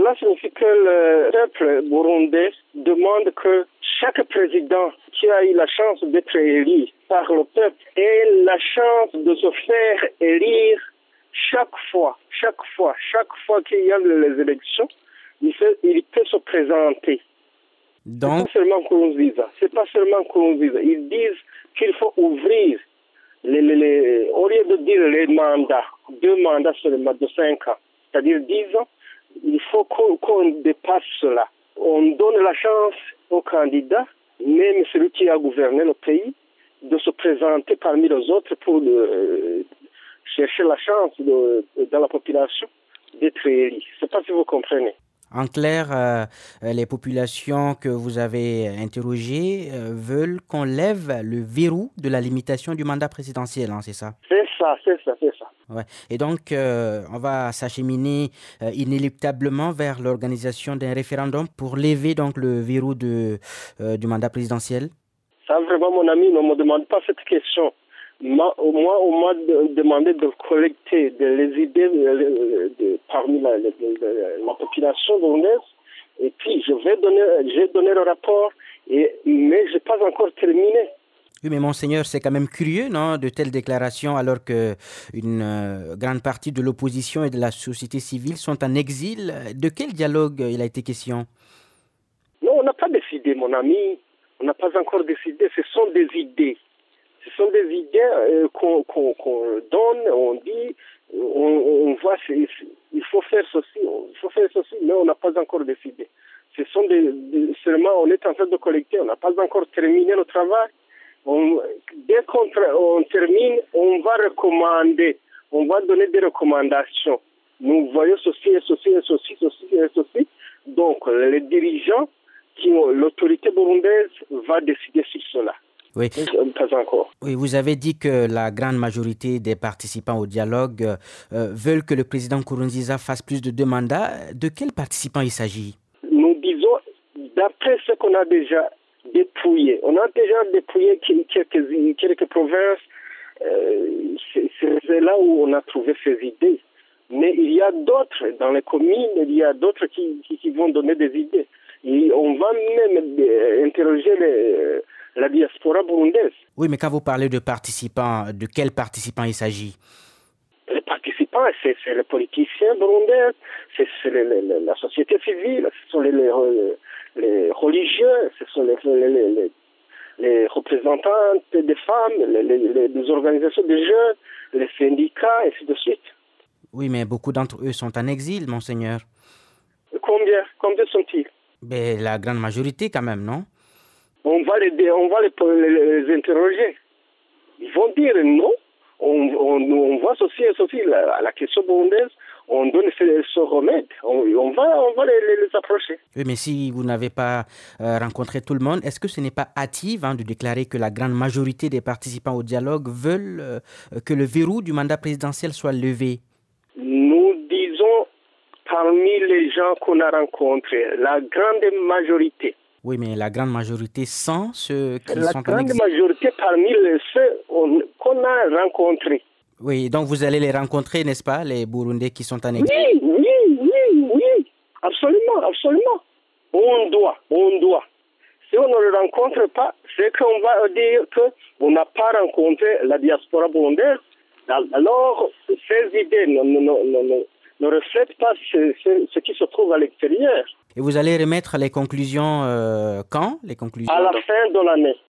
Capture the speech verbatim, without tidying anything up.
Cela signifie que le peuple burundais demande que chaque président qui a eu la chance d'être élu par le peuple ait la chance de se faire élire chaque fois, chaque fois, chaque fois qu'il y a les élections, il, fait, il peut se présenter. Donc, c'est pas seulement Nkurunziza, c'est pas seulement Nkurunziza. Ils disent qu'il faut ouvrir, les, les, les, au lieu de dire les mandats, deux mandats seulement de cinq ans, c'est-à-dire dix ans, il faut qu'on, qu'on dépasse cela. On donne la chance aux candidats, même celui qui a gouverné le pays, de se présenter parmi les autres pour de, chercher la chance de, dans la population d'être élu. Je ne sais pas si vous comprenez. En clair, euh, les populations que vous avez interrogées euh, veulent qu'on lève le verrou de la limitation du mandat présidentiel, hein, c'est ça? C'est ça, c'est ça, c'est ça. Ouais. Et donc, euh, on va s'acheminer euh, inéluctablement vers l'organisation d'un référendum pour lever donc le verrou de, euh, du mandat présidentiel? Ça, vraiment, mon ami, ne me demande pas cette question. Moi, on m'a demandé de collecter les idées de, de, parmi la, la, la, la population burundaise. Et puis, je vais donner, j'ai donné le rapport, et, mais je n'ai pas encore terminé. Oui, mais monseigneur, c'est quand même curieux, non, de telles déclarations, alors qu'une euh, grande partie de l'opposition et de la société civile sont en exil. De quel dialogue il a été question? Non, on n'a pas décidé, mon ami. On n'a pas encore décidé. Ce sont des idées. Ce sont des idées euh, qu'on, qu'on, qu'on donne, on dit, on, on voit, c'est, c'est, il faut faire ceci, il faut faire ceci, mais on n'a pas encore décidé. Ce sont des, des, seulement, on est en train de collecter, on n'a pas encore terminé le travail. On, dès qu'on on termine, on va recommander, on va donner des recommandations. Nous voyons ceci et ceci et ceci, ceci et ceci. Donc, les dirigeants, qui ont, l'autorité burundaise va décider sur cela. Oui. Pas encore. Oui, vous avez dit que la grande majorité des participants au dialogue euh, veulent que le président Nkurunziza fasse plus de deux mandats. De quels participants il s'agit? Nous disons, d'après ce qu'on a déjà dépouillé, on a déjà dépouillé quelques, quelques provinces, euh, c'est, c'est là où on a trouvé ces idées. Mais il y a d'autres, dans les communes, il y a d'autres qui, qui, qui vont donner des idées. Et on va même interroger les, la diaspora burundaise. Oui, mais quand vous parlez de participants, de quels participants il s'agit? Les participants, c'est, c'est les politiciens burundais, c'est, c'est les, les, la société civile, ce sont les, les, les religieux, ce sont les, les, les, les représentants des femmes, les, les, les organisations des jeunes, les syndicats, et ainsi de suite. Oui, mais beaucoup d'entre eux sont en exil, monseigneur. Combien? Combien sont-ils? Mais la grande majorité quand même, non? On va les, on va les, les, les interroger. Ils vont dire non. On, on, on voit ceci et ceci, la, la question burundaise, on donne ce, ce remède. On, on va, on va les, les, les approcher. Oui, mais si vous n'avez pas euh, rencontré tout le monde, est-ce que ce n'est pas hâtif hein, de déclarer que la grande majorité des participants au dialogue veulent euh, que le verrou du mandat présidentiel soit levé? Nous disons, parmi les gens qu'on a rencontrés, la grande majorité. Oui, mais la grande majorité sans ceux qui la sont en exil. La grande majorité parmi les, ceux on, qu'on a rencontrés. Oui, donc vous allez les rencontrer, n'est-ce pas, les Burundais qui sont en exil? Oui, oui, oui, oui, absolument, absolument. On doit, on doit. Si on ne le rencontre pas, c'est qu'on va dire qu'on n'a pas rencontré la diaspora burundaise. Alors, ces idées ne, ne, ne, ne, ne reflètent pas ce, ce, ce qui se trouve à l'extérieur. Et vous allez remettre les conclusions euh, quand, les conclusions? À la fin de l'année.